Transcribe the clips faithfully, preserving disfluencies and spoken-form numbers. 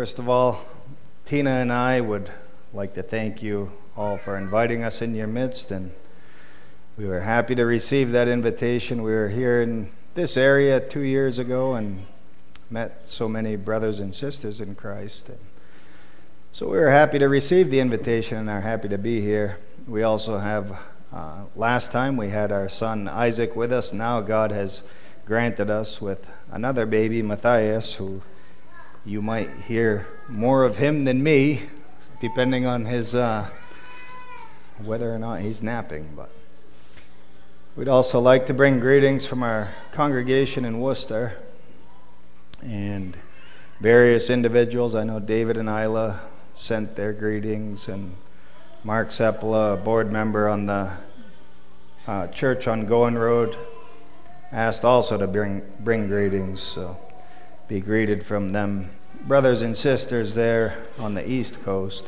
First of all, Tina and I would like to thank you all for inviting us in your midst, and we were happy to receive that invitation. We were here in this area two years ago and met so many brothers and sisters in Christ. And so we were happy to receive the invitation and are happy to be here. We also have, uh, last time we had our son Isaac with us. Now God has granted us with another baby, Matthias, who you might hear more of him than me, depending on his uh, whether or not he's napping. But we'd also like to bring greetings from our congregation in Worcester and various individuals. I know David and Isla sent their greetings, and Mark Sepula, a board member on the uh, church on Goen Road, asked also to bring bring greetings. So be greeted from them, brothers and sisters there on the East Coast.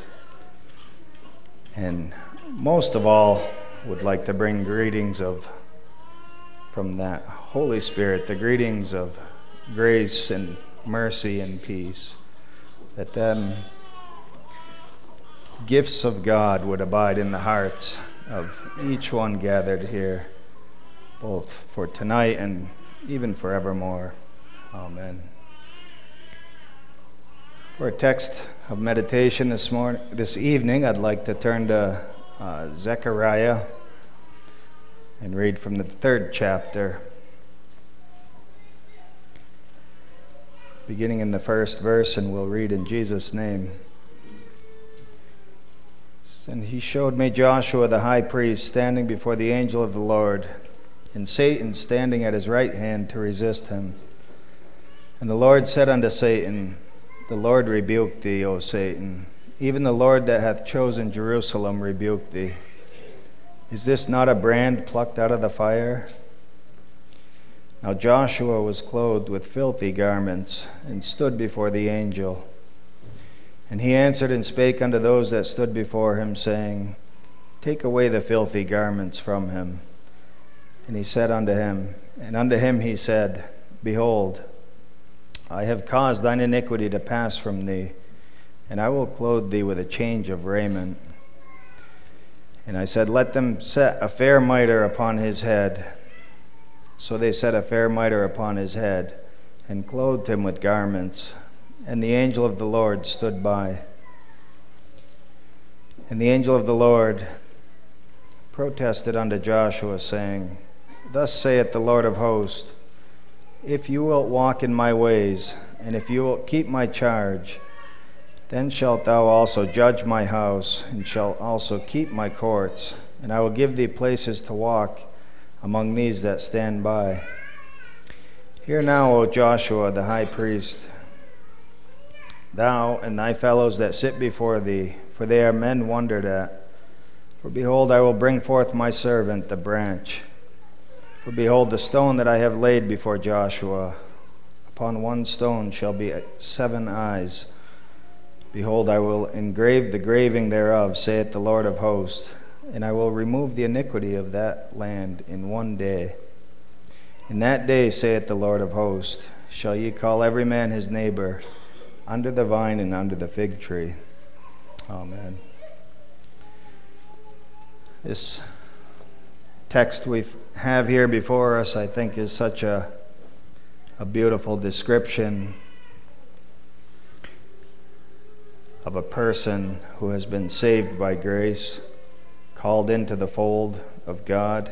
And most of all, would like to bring greetings of from that Holy Spirit, the greetings of grace and mercy and peace, that them gifts of God would abide in the hearts of each one gathered here, both for tonight and even forevermore. Amen. For a text of meditation this morning, this evening, I'd like to turn to uh, Zechariah and read from the third chapter, beginning in the first verse, and we'll read in Jesus' name. And he showed me Joshua the high priest standing before the angel of the Lord, and Satan standing at his right hand to resist him. And the Lord said unto Satan, The Lord rebuke thee, O Satan. Even the Lord that hath chosen Jerusalem rebuke thee. Is this not a brand plucked out of the fire? Now Joshua was clothed with filthy garments, and stood before the angel. And he answered and spake unto those that stood before him, saying, Take away the filthy garments from him. And he said unto him, and unto him he said, Behold, I have caused thine iniquity to pass from thee, and I will clothe thee with a change of raiment. And I said, Let them set a fair mitre upon his head. So they set a fair mitre upon his head, and clothed him with garments. And the angel of the Lord stood by. And the angel of the Lord protested unto Joshua, saying, Thus saith the Lord of hosts, If you wilt walk in my ways, and if you wilt keep my charge, then shalt thou also judge my house, and shalt also keep my courts, and I will give thee places to walk among these that stand by. Hear now, O Joshua the high priest, thou and thy fellows that sit before thee, for they are men wondered at. For behold, I will bring forth my servant, the branch. For behold, the stone that I have laid before Joshua, upon one stone shall be seven eyes. Behold, I will engrave the graving thereof, saith the Lord of hosts, and I will remove the iniquity of that land in one day. In that day, saith the Lord of hosts, shall ye call every man his neighbor, under the vine and under the fig tree. Amen. This text we have here before us, I think, is such a, a beautiful description of a person who has been saved by grace, called into the fold of God.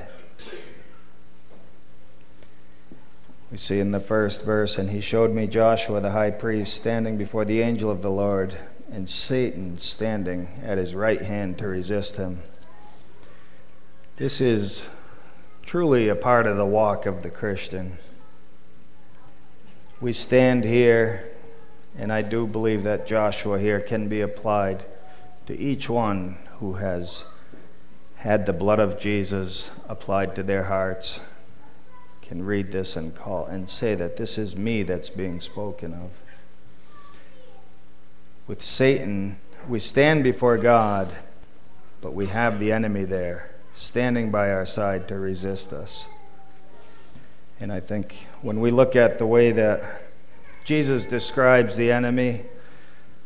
We see in the first verse, And he showed me Joshua the high priest standing before the angel of the Lord, and Satan standing at his right hand to resist him. This is truly a part of the walk of the Christian. We stand here, and I do believe that Joshua here can be applied to each one who has had the blood of Jesus applied to their hearts, can read this and call and say that this is me that's being spoken of. With Satan, we stand before God, but we have the enemy there, standing by our side to resist us. And I think when we look at the way that Jesus describes the enemy,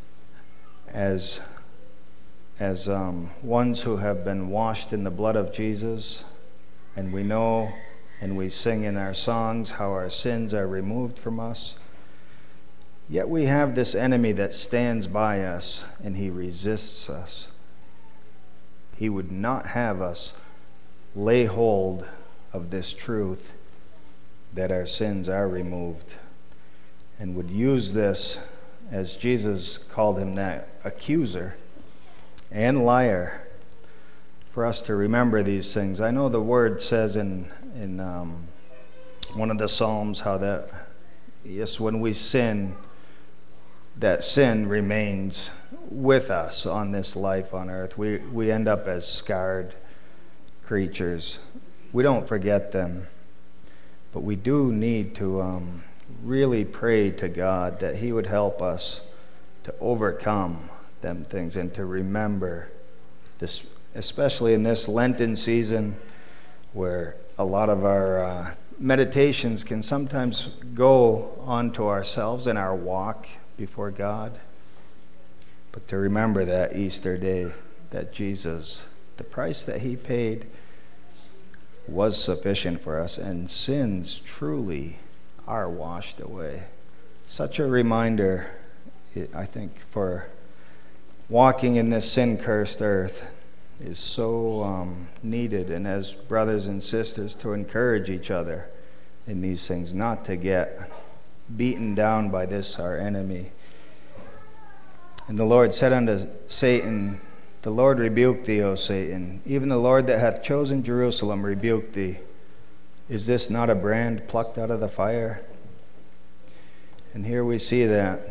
as as um, ones who have been washed in the blood of Jesus, and we know and we sing in our songs how our sins are removed from us, yet we have this enemy that stands by us and he resists us. He would not have us lay hold of this truth that our sins are removed, and would use this, as Jesus called him, that accuser and liar, for us to remember these things. I know the word says in in um, one of the Psalms how that, yes, when we sin, that sin remains with us on this life on earth. We we end up as scarred creatures. We don't forget them, but we do need to um, really pray to God that he would help us to overcome them things and to remember this, especially in this Lenten season where a lot of our uh, meditations can sometimes go onto ourselves and our walk before God. But to remember that Easter day, that Jesus, the price that he paid was sufficient for us, and sins truly are washed away. Such a reminder, I think, for walking in this sin-cursed earth is so um, needed, and as brothers and sisters to encourage each other in these things, not to get beaten down by this our enemy. And the Lord said unto Satan, the Lord rebuke thee, O Satan, even the Lord that hath chosen Jerusalem rebuke thee. Is this not a brand plucked out of the fire? And here we see that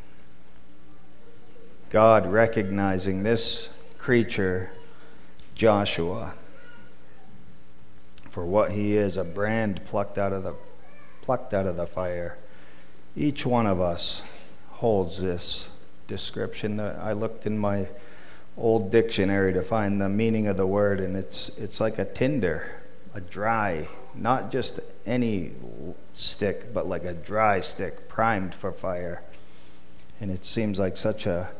God recognizing this creature, Joshua, for what he is, a brand plucked out of the plucked out of the fire. Each one of us holds this description. I looked in my old dictionary to find the meaning of the word, and it's it's like a tinder, a dry, not just any stick, but like a dry stick primed for fire. And it seems like such a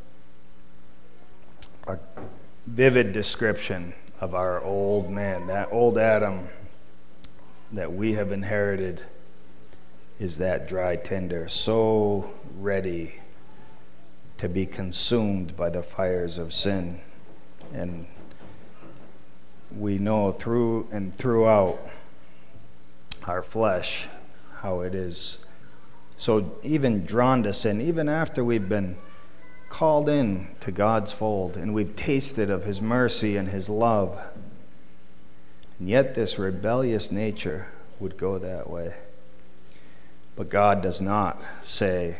a vivid description of our old man, that old Adam that we have inherited is that dry tinder, so ready to be consumed by the fires of sin. And we know through and throughout our flesh how it is so even drawn to sin, even after we've been called in to God's fold and we've tasted of his mercy and his love. And yet this rebellious nature would go that way. But God does not say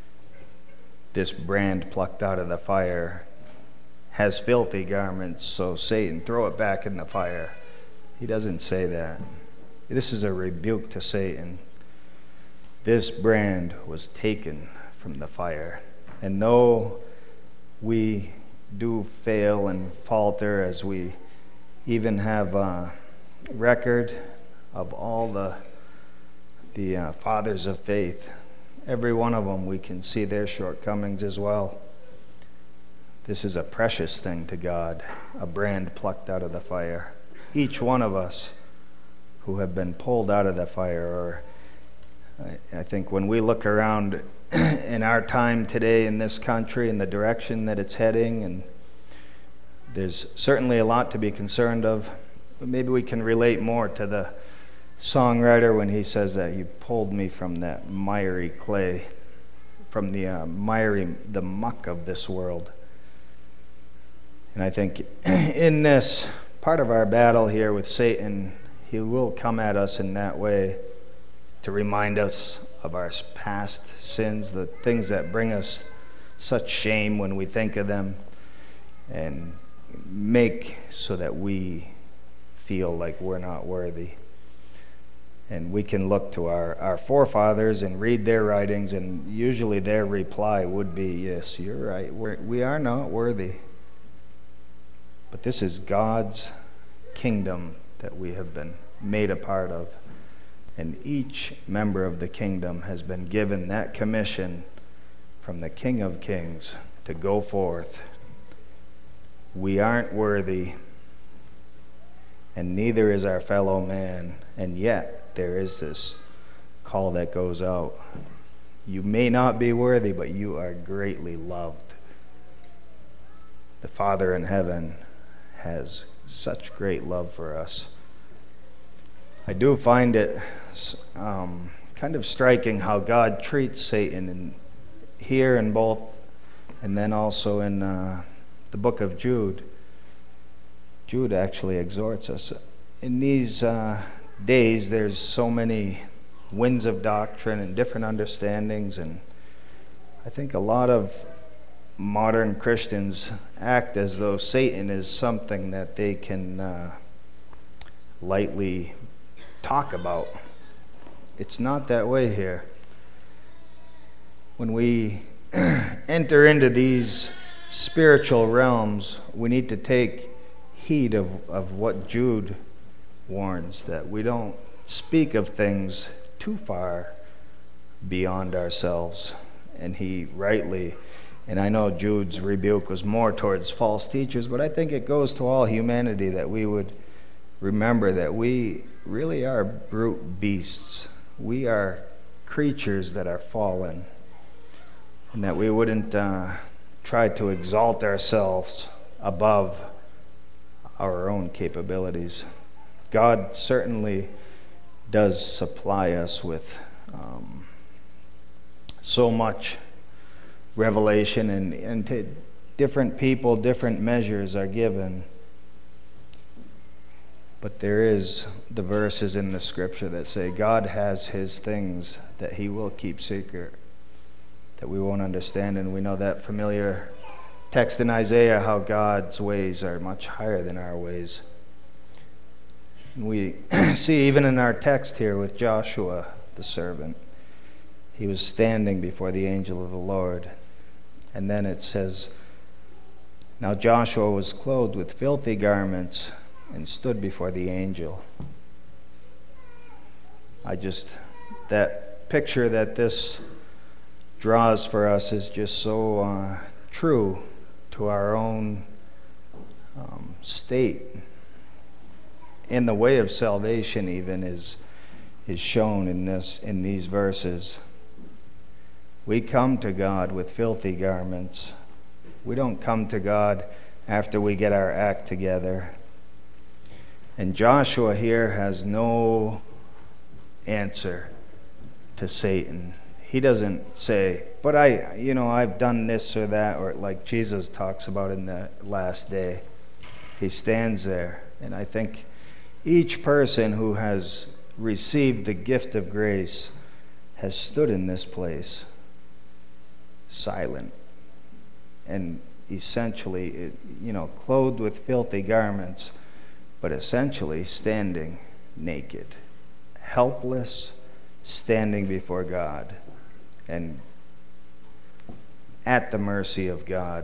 this brand plucked out of the fire has filthy garments, so Satan, throw it back in the fire. He doesn't say that. This is a rebuke to Satan. This brand was taken from the fire. And though we do fail and falter, as we even have a record of all the the uh, fathers of faith, every one of them we can see their shortcomings as well. This is a precious thing to God, a brand plucked out of the fire. Each one of us who have been pulled out of the fire, or I, I think when we look around in our time today in this country and the direction that it's heading, and there's certainly a lot to be concerned of, but maybe we can relate more to the songwriter when he says that he pulled me from that miry clay, from the uh, miry, the muck of this world. And I think in this part of our battle here with Satan, he will come at us in that way to remind us of our past sins, the things that bring us such shame when we think of them, and make so that we feel like we're not worthy. And we can look to our, our forefathers and read their writings, and usually their reply would be, yes, you're right, we're, we are not worthy. But this is God's kingdom that we have been made a part of. And each member of the kingdom has been given that commission from the King of Kings to go forth. We aren't worthy, and neither is our fellow man, and yet there is this call that goes out. You may not be worthy, but you are greatly loved. The Father in heaven has such great love for us. I do find it um, kind of striking how God treats Satan in, here in both, and then also in uh, the book of Jude. Jude actually exhorts us. In these uh, days, there's so many winds of doctrine and different understandings, and I think a lot of modern Christians act as though Satan is something that they can uh, lightly talk about. It's not that way here. When we enter into these spiritual realms, we need to take heed of, of what Jude warns, that we don't speak of things too far beyond ourselves. And he rightly, and I know Jude's rebuke was more towards false teachers, but I think it goes to all humanity that we would remember that we really are brute beasts. We are creatures that are fallen, and that we wouldn't uh, try to exalt ourselves above our own capabilities. God certainly does supply us with um, so much revelation, and, and to different people, different measures are given. But there is the verses in the scripture that say God has his things that he will keep secret, that we won't understand. And we know that familiar text in Isaiah, how God's ways are much higher than our ways. And we see even in our text here with Joshua, the servant, he was standing before the angel of the Lord. And then it says, now Joshua was clothed with filthy garments and stood before the angel. I just, that picture that this draws for us is just so uh, true to our own um, state. And the way of salvation even is is shown in this in these verses. We come to God with filthy garments. We don't come to God after we get our act together. And Joshua here has no answer to Satan. He doesn't say, but I, you know, I've done this or that, or like Jesus talks about in the last day. He stands there, and I think each person who has received the gift of grace has stood in this place silent and essentially, you know, clothed with filthy garments, but essentially standing naked, helpless, standing before God and at the mercy of God.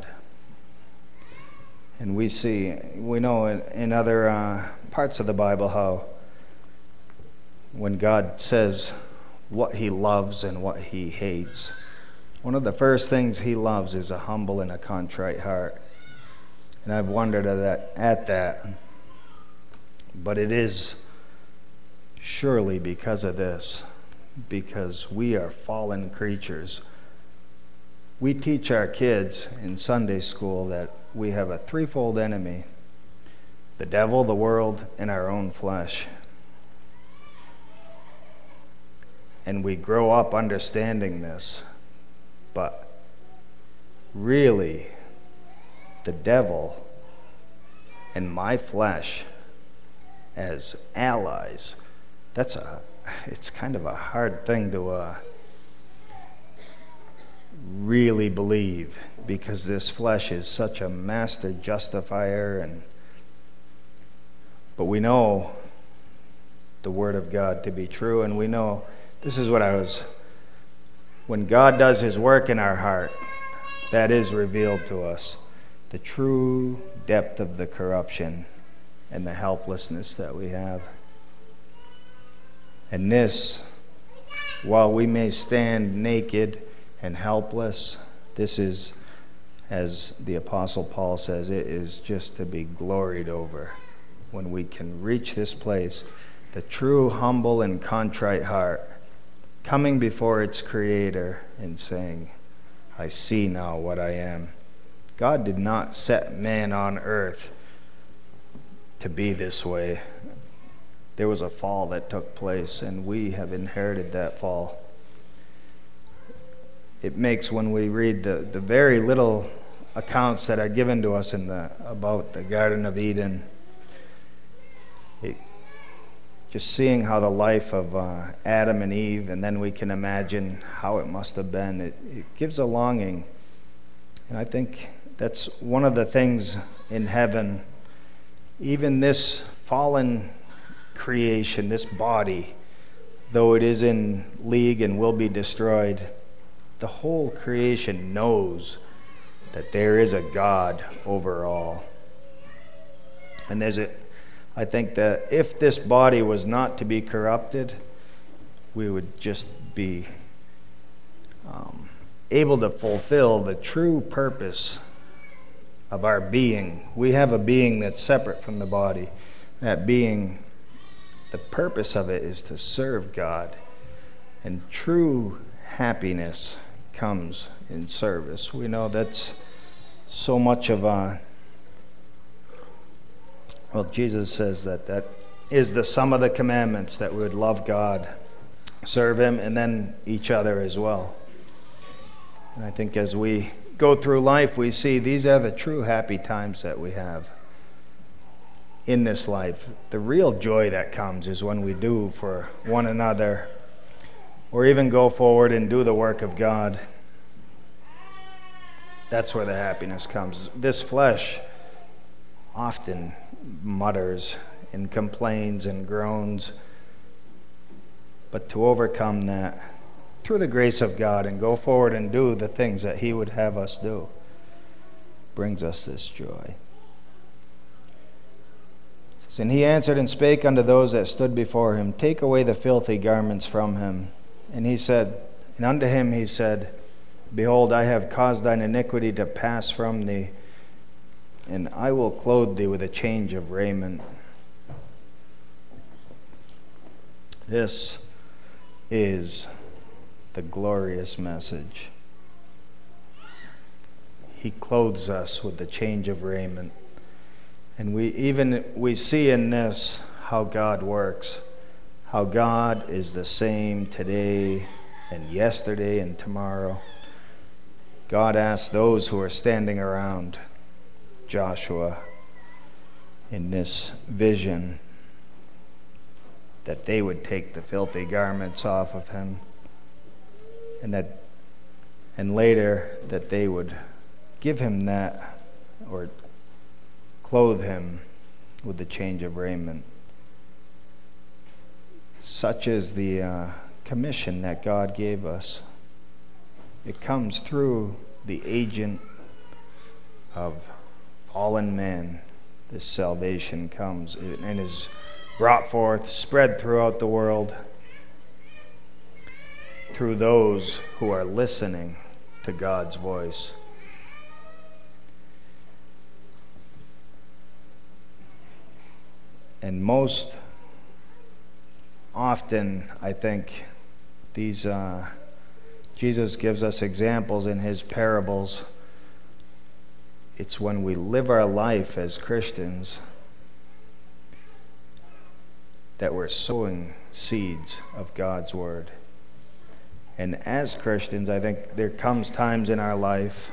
And we see, we know in, in other uh, parts of the Bible how when God says what he loves and what he hates, one of the first things he loves is a humble and a contrite heart. And I've wondered at that, at that. But it is surely because of this, because we are fallen creatures. We teach our kids in Sunday school that we have a threefold enemy: the devil, the world, and our own flesh. And we grow up understanding this. But really, the devil and my flesh as allies, that's a, it's kind of a hard thing to uh, really believe, because this flesh is such a master justifier. And but we know the Word of God to be true, and we know this is what I was, when God does his work in our heart, that is revealed to us, the true depth of the corruption and the helplessness that we have. And this, while we may stand naked and helpless, this is as the Apostle Paul says, it is just to be gloried over when we can reach this place, the true, humble, and contrite heart, coming before its Creator and saying, I see now what I am. God did not set man on earth to be this way. There was a fall that took place, and we have inherited that fall. It makes, when we read the, the very little accounts that are given to us in the about the Garden of Eden, it, just seeing how the life of uh, Adam and Eve, and then we can imagine how it must have been, it, it gives a longing. And I think that's one of the things in heaven. Even this fallen creation, this body, though it is in league and will be destroyed, the whole creation knows that there is a God over all. And there's a, I think that if this body was not to be corrupted, we would just be um, able to fulfill the true purpose of our being. We have a being that's separate from the body. That being, the purpose of it is to serve God. And true happiness comes in service. We know that's so much of a, well, Jesus says that that is the sum of the commandments, that we would love God, serve Him, and then each other as well. And I think as we go through life, we see these are the true happy times that we have in this life. The real joy that comes is when we do for one another, or even go forward and do the work of God. That's where the happiness comes. This flesh often mutters and complains and groans, but to overcome that through the grace of God and go forward and do the things that He would have us do brings us this joy. And He answered and spake unto those that stood before Him, Take away the filthy garments from him. And He said, and unto him He said, Behold, I have caused thine iniquity to pass from thee, and I will clothe thee with a change of raiment. This is the glorious message. He clothes us with the change of raiment. And we even we see in this how God works, how God is the same today and yesterday and tomorrow. God asked those who are standing around Joshua in this vision that they would take the filthy garments off of him, and that and later that they would give him that, or clothe him with the change of raiment. Such is the uh, commission that God gave us. It comes through the agent of fallen man. This salvation comes and is brought forth, spread throughout the world through those who are listening to God's voice. And most often, I think, these uh, Jesus gives us examples in his parables. It's when we live our life as Christians that we're sowing seeds of God's word. And as Christians, I think there comes times in our life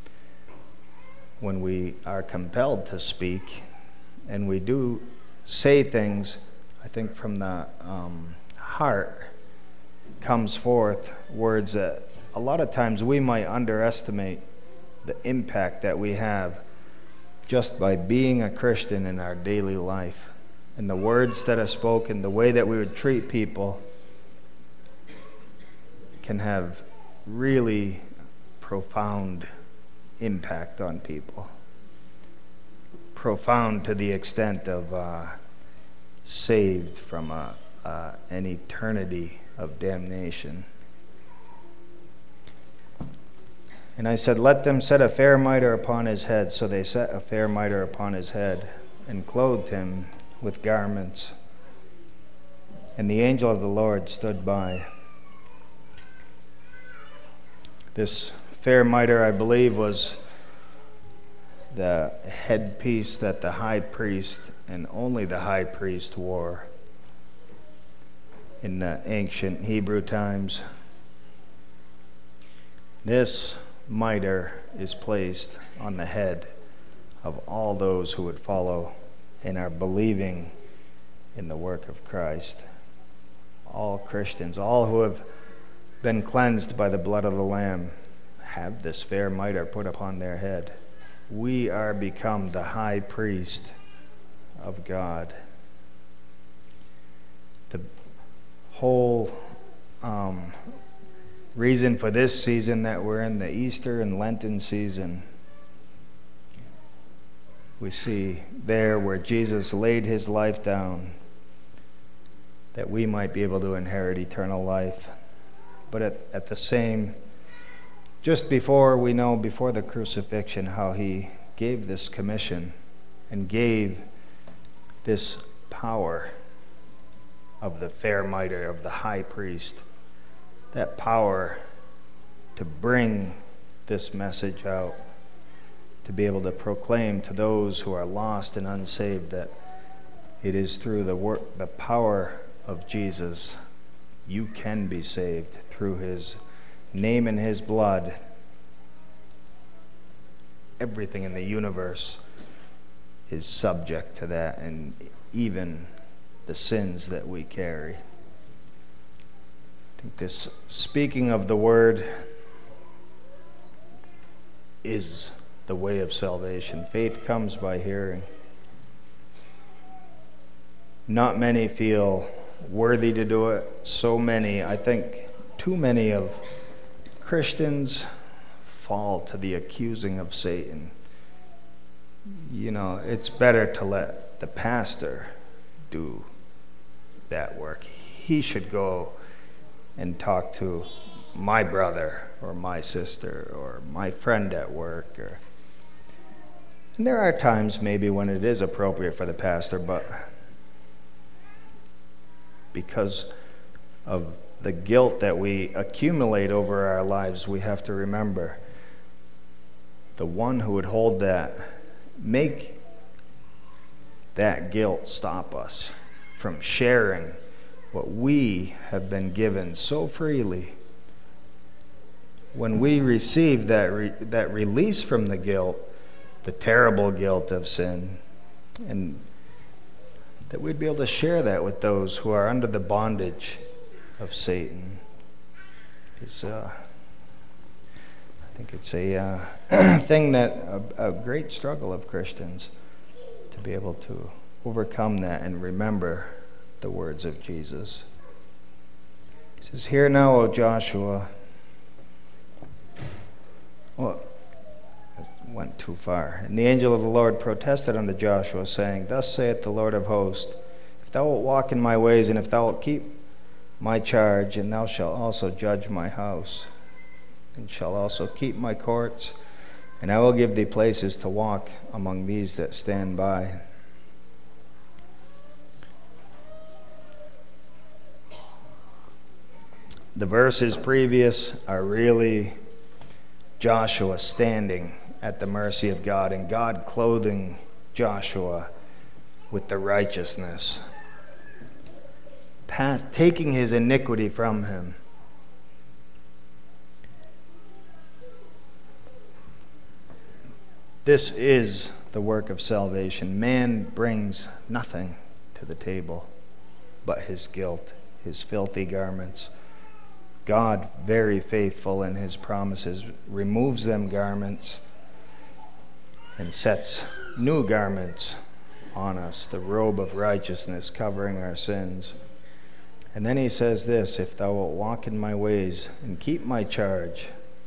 when we are compelled to speak, and we do say things, I think from the um, heart comes forth words that a lot of times we might underestimate the impact that we have just by being a Christian in our daily life. And the words that are spoken, the way that we would treat people, can have really profound impact on people. Profound to the extent of uh, saved from a, uh, an eternity of damnation. And I said, let them set a fair mitre upon his head. So they set a fair mitre upon his head, and clothed him with garments. And the angel of the Lord stood by. This fair mitre, I believe, was the headpiece that the high priest, and only the high priest, wore in the ancient Hebrew times. This mitre is placed on the head of all those who would follow and are believing in the work of Christ. All Christians, all who have been cleansed by the blood of the Lamb, have this fair mitre put upon their head. We are become the high priest of God. The whole um, reason for this season that we're in, the Easter and Lenten season, we see there where Jesus laid his life down that we might be able to inherit eternal life. But at, at the same, just before we know, before the crucifixion, how he gave this commission and gave this power of the fair mitre, of the high priest, that power to bring this message out, to be able to proclaim to those who are lost and unsaved that it is through the work, the power of Jesus, you can be saved through his name and his blood. Everything in the universe is subject to that, and even the sins that we carry. I think this speaking of the word is the way of salvation. Faith comes by hearing. Not many feel worthy to do it. So many, I think too many of Christians fall to the accusing of Satan. You know, it's better to let the pastor do that work. He should go and talk to my brother or my sister or my friend at work. Or, and there are times maybe when it is appropriate for the pastor, but because of the guilt that we accumulate over our lives, we have to remember the one who would hold that, make that guilt stop us from sharing what we have been given so freely. When we receive that re- that release from the guilt, the terrible guilt of sin, and that we'd be able to share that with those who are under the bondage of Satan. It's, uh, I think it's a uh, thing that, a, a great struggle of Christians to be able to overcome that and remember the words of Jesus. He says, "Hear now, O Joshua." Well, went too far. And the angel of the Lord protested unto Joshua, saying, Thus saith the Lord of hosts, If thou wilt walk in my ways, and if thou wilt keep my charge, and thou shalt also judge my house, and shalt also keep my courts, and I will give thee places to walk among these that stand by. The verses previous are really Joshua standing at the mercy of God, and God clothing Joshua with the righteousness, past, taking his iniquity from him. This is the work of salvation. Man brings nothing to the table but his guilt, his filthy garments. God, very faithful in his promises, removes them garments and sets new garments on us, the robe of righteousness covering our sins. And then he says this, if thou wilt walk in my ways and keep my charge.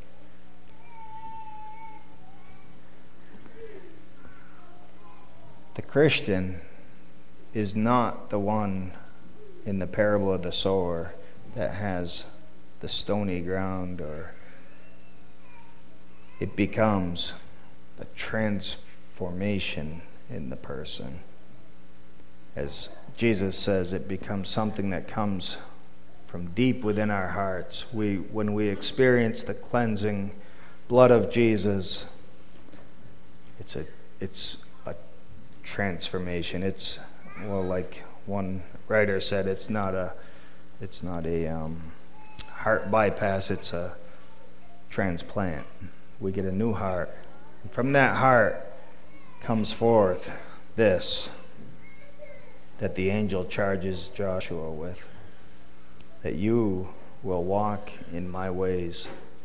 The Christian is not the one in the parable of the sower that has the stony ground or it becomes a transformation in the person. As Jesus says, it becomes something that comes from deep within our hearts. We, when we experience the cleansing blood of Jesus, it's a, it's a transformation. It's, well, like one writer said, it's not a, it's not a um, heart bypass. It's a transplant. We get a new heart. And from that heart comes forth this that the angel charges Joshua with, that you will walk in my ways.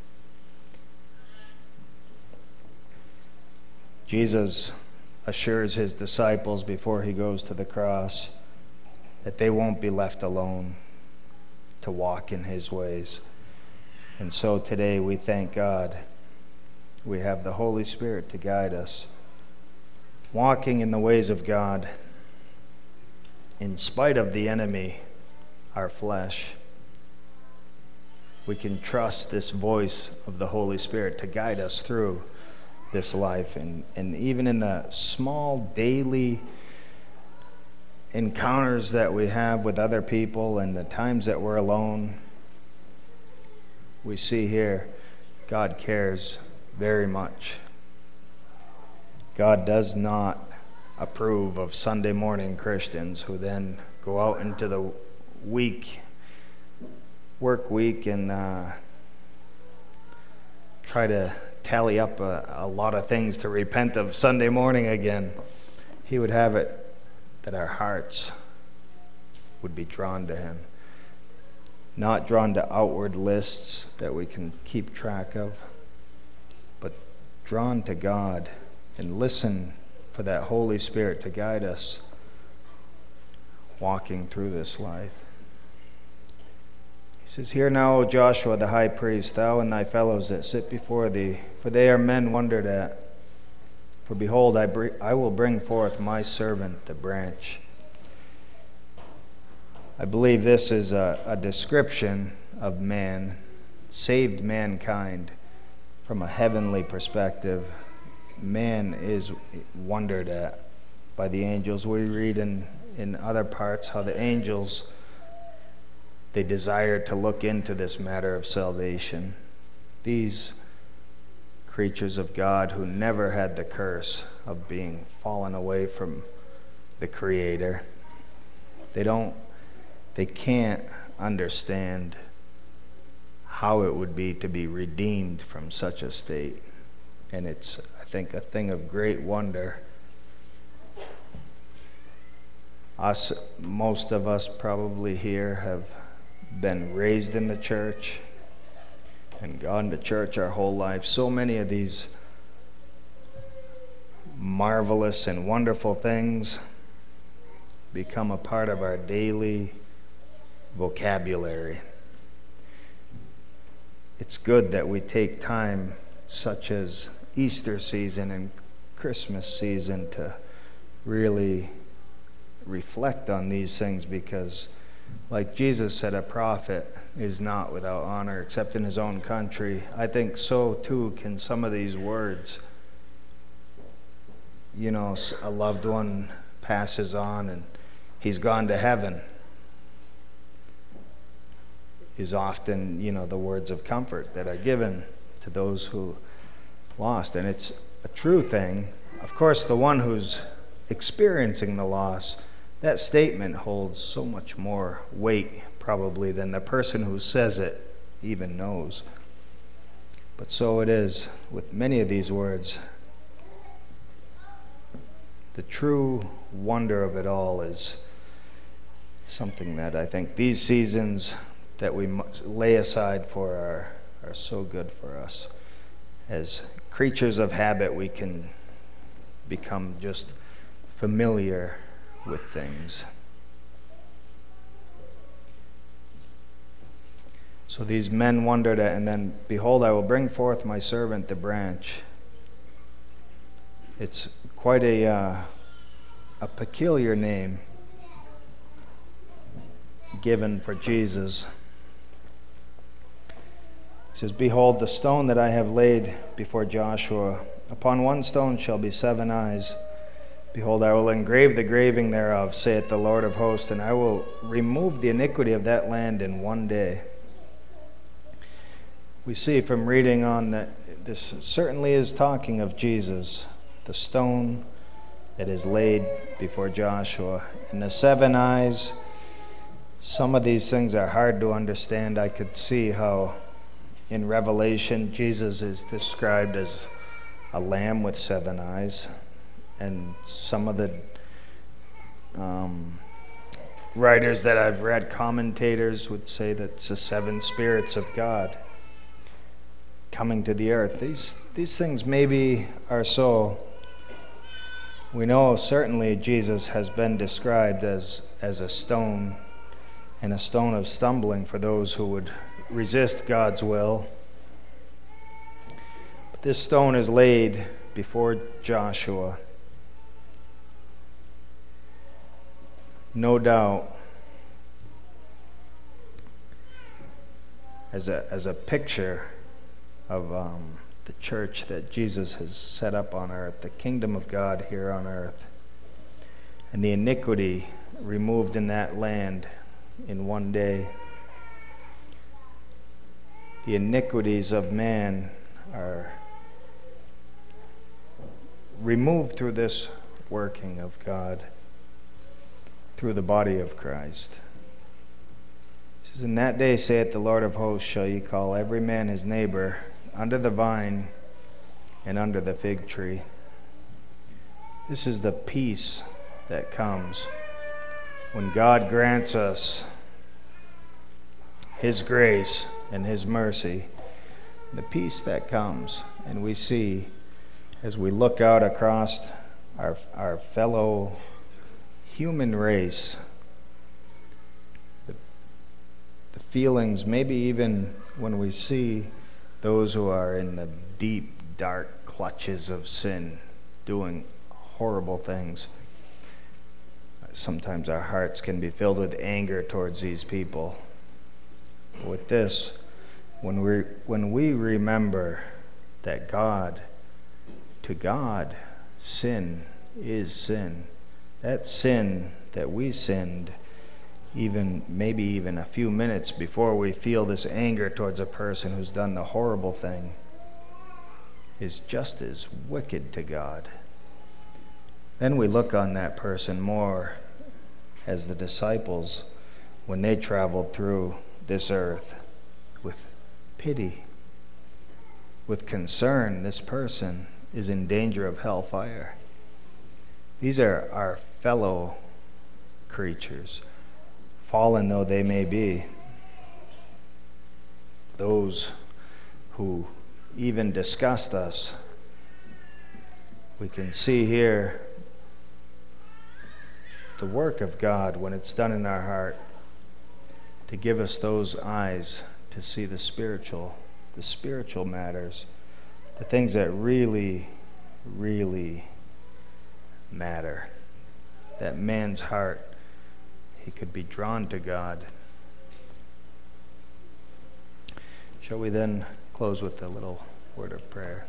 Jesus assures his disciples before he goes to the cross that they won't be left alone to walk in his ways. And so today we thank God we have the Holy Spirit to guide us, walking in the ways of God in spite of the enemy, our flesh. We can trust this voice of the Holy Spirit to guide us through this life. And, and even in the small daily encounters that we have with other people and the times that we're alone, we see here God cares very much. God does not approve of Sunday morning Christians who then go out into the week, work week, and uh, try to tally up a, a lot of things to repent of Sunday morning again. He would have it that our hearts would be drawn to him, not drawn to outward lists that we can keep track of, but drawn to God and listen for that Holy Spirit to guide us walking through this life. He says, "Hear now, O Joshua the high priest, thou and thy fellows that sit before thee, for they are men wondered at. For behold, I, br- I will bring forth my servant, the branch." I believe this is a, a description of man, saved mankind from a heavenly perspective. Man is wondered at by the angels. We read in, in other parts how the angels, they desired to look into this matter of salvation. These creatures of God who never had the curse of being fallen away from the Creator, they don't, they can't understand how it would be to be redeemed from such a state. And it's, I think, a thing of great wonder. Us, most of us probably here have been raised in the church and gone to church our whole life. So many of these marvelous and wonderful things become a part of our daily vocabulary. It's good that we take time such as Easter season and Christmas season to really reflect on these things, because like Jesus said, a prophet is not without honor except in his own country. I think so too can some of these words. You know, a loved one passes on and he's gone to heaven, is often, you know, the words of comfort that are given to those who lost. And it's a true thing. Of course, the one who's experiencing the loss, that statement holds so much more weight probably than the person who says it even knows. But so it is with many of these words. The true wonder of it all is something that I think these seasons that we lay aside for are, are so good for us. As creatures of habit, we can become just familiar with things. So these men wondered at, and then, behold, I will bring forth my servant, the branch. It's quite a uh, a peculiar name given for Jesus. He says, "Behold, the stone that I have laid before Joshua, upon one stone shall be seven eyes. Behold, I will engrave the graving thereof, saith the Lord of hosts, and I will remove the iniquity of that land in one day." We see from reading on that this certainly is talking of Jesus, the stone that is laid before Joshua. And the seven eyes, some of these things are hard to understand. I could see how in Revelation Jesus is described as a lamb with seven eyes. And some of the um, writers that I've read, commentators, would say that it's the seven spirits of God coming to the earth. These these things maybe are so. We know certainly Jesus has been described as, as a stone, and a stone of stumbling for those who would resist God's will. But this stone is laid before Joshua. No doubt, as a as a picture of um, the church that Jesus has set up on earth, the kingdom of God here on earth, and the iniquity removed in that land in one day. The iniquities of man are removed through this working of God, through the body of Christ. It says, "In that day, saith the Lord of hosts, shall ye call every man his neighbor under the vine and under the fig tree." This is the peace that comes when God grants us His grace and His mercy. The peace that comes, and we see as we look out across our our fellow human race, the, the feelings, maybe even when we see those who are in the deep, dark clutches of sin, doing horrible things. Sometimes our hearts can be filled with anger towards these people. With this, when we when we remember that God, to God, sin is sin. That sin that we sinned, even maybe even a few minutes before we feel this anger towards a person who's done the horrible thing, is just as wicked to God. Then we look on that person more as the disciples when they traveled through this earth, with pity, with concern. This person is in danger of hellfire. These are our fellow creatures, fallen though they may be. Those who even disgust us. We can see here the work of God when it's done in our heart to give us those eyes to see the spiritual, the spiritual matters, the things that really, really matter. That man's heart, he could be drawn to God. Shall we then close with a little word of prayer?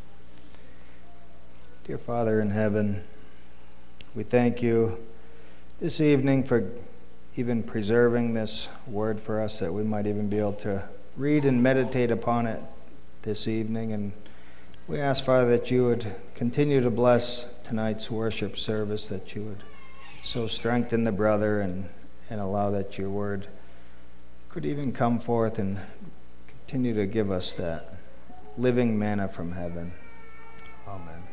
Dear Father in heaven, we thank you this evening for even preserving this word for us, that we might even be able to read and meditate upon it this evening. And we ask, Father, that you would continue to bless tonight's worship service, that you would so strengthen the brother and, and allow that your word could even come forth and continue to give us that living manna from heaven. Amen.